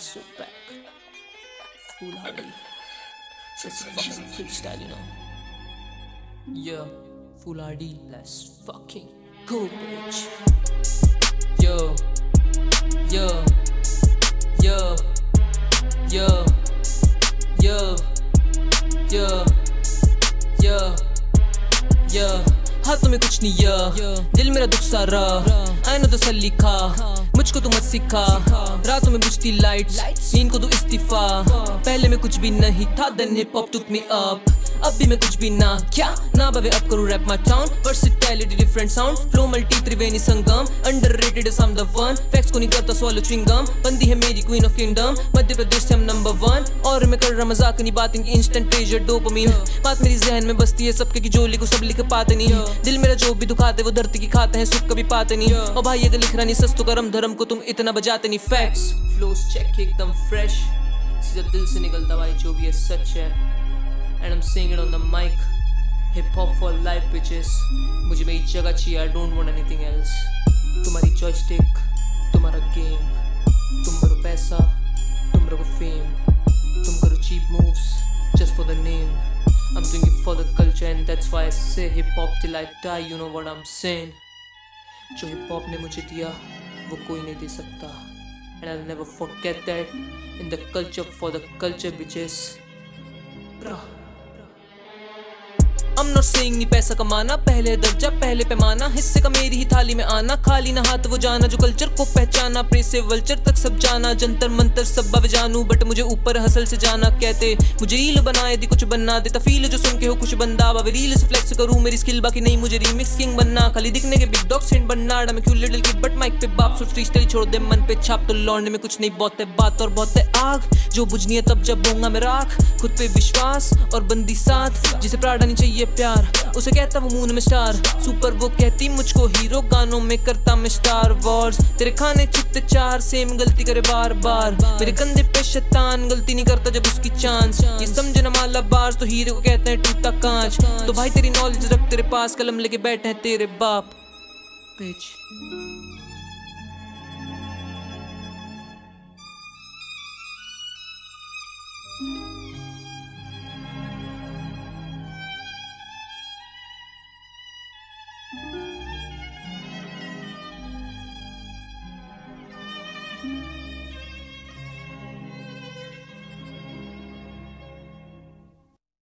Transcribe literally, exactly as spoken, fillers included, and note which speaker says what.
Speaker 1: so back. Foolhardy. Just fucking freestyle, you know. Yeah, foolhardy. Let's fucking go, bitch. Yo, yo, yo, yo, yo, yo, yo, yo. हाथों में कुछ नहीं या दिल मेरा दुख सारा आईना तो सल्ली खा मुझको तो मत सिखा रातों में बुझती लाइट्स नींद को तो इस्तीफा पहले मैं कुछ भी नहीं था then hip hop took me up अब भी मैं कुछ भी ना क्या ना बाबे अब करूँ rap my town versatility different sound flow multi Triveni Sangam underrated is I'm the one facts को नहीं करता swallow chewing gum बंदी है मेरी queen of kingdom Madhya Pradesh से हम number one और मैं कर रहा मजाक नहीं बात इनकी instant pleasure dopamine बात मेरी जहन में बसती है सबके की जोली को सब लिख पाते नहीं दिल मेरा जो भी दुखाते वो धरती की खाते हैं सुख कभी पाते नहीं और भाई अगर लिख रहा नहीं सच तो करम धर्म को तुम इतना बजाते नहीं फैक्ट्स फ्लोस चेक एकदम फ्रेश सीधा दिल से निकलता भाई जो भी है सच है and I'm saying it on the mic hip hop for life bitches मुझे मेरी जगह चाहिए I don't want anything else तुम्हारी joystick तुम्हारा game तुम करो पैसा तुम करो fame तुम करो cheap moves just for the name I'm doing it for the culture and that's why I say hip hop till I die you know what I'm saying जो hip hop ने मुझे दिया वो कोई नहीं दे सकता and I'll never forget that in the culture for the culture bitches Bruh. I'm not saying नहीं पैसा कमाना पहले दर्जा पहले पैमाना हिस्से का मेरी ही थाली में आना खाली ना हाथ वो जाना जो कल्चर को पहचाना अपने से वल्चर तक सब जाना जंतर मंतर सब बावे जानू बट मुझे ऊपर हसल से जाना कहते मुझे रील बनाए दी कुछ बनना देता फील जो सुन के हो कुछ बंदा बावे रील से फ्लेक्स करूँ मेरी स्किल बाकी नहीं मुझे रीमिक्स किंग बनना खाली दिखने के बिग डॉग सेंट बनना मैं क्यों लिटिल किड बट माइक पे बाप सो फ्रीस्टाइल छोड़ दे मन पे छाप तो लौंडे में कुछ नहीं बहुत है बात और बहुत है आग जो बुझनी है तब जब होऊंगा मैं राख खुद पे विश्वास और बंदी साथ जिसे प्राड़ा नहीं चाहिए प्यार उसे कहता वो मून में स्टार सुपर वो कहती मुझको हीरो गानों में करता मैं स्टार वॉर्स तेरे खाने चित्ते चार सेम गलती करे बार बार मेरे कंधे पे शैतान गलती नहीं करता जब उसकी चांस ये समझे ना माला बार्स तो हीरे को कहते हैं टूटा कांच तो भाई तेरी नॉलेज रख तेरे पास कलम लेके बैठे हैं तेरे बाप bitch